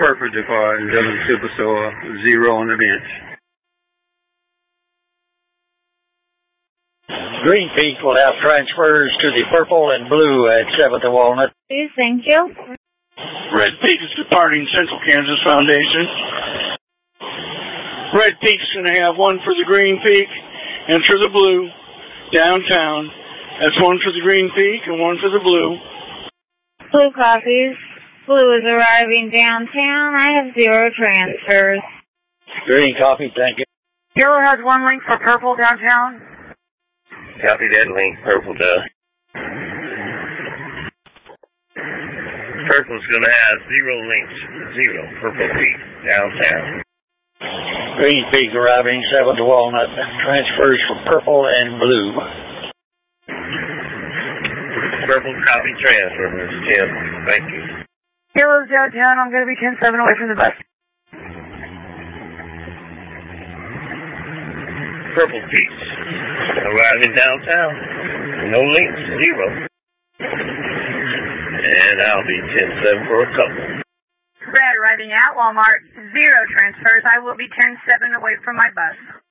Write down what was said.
Purple depart, 11 Superstore, 0 on the bench. Green Peak will have transfers to the purple and blue at 7th and Walnut. Please, thank you. Red Peak is departing Central Kansas Foundation. Red Peak's going to have one for the Green Peak and for the blue downtown. That's one for the Green Peak and one for the blue. Blue copies. Blue is arriving downtown. I have 0 transfers. Green copy, thank you. Hero has 1 link for purple downtown. Copy that link, purple does. Purple's going to have 0 links. 0, Purple Peak, downtown. Green Peak arriving 7th to Walnut. Transfers for purple and blue. Purple copy transfer, Mr. Tim. Thank you. Heroes downtown, I'm going to be 10-7 away from the bus. Purple Peaks arriving downtown. No links, 0. And I'll be 10-7 for a couple. Red arriving at Walmart, 0 transfers. I will be 10-7 away from my bus.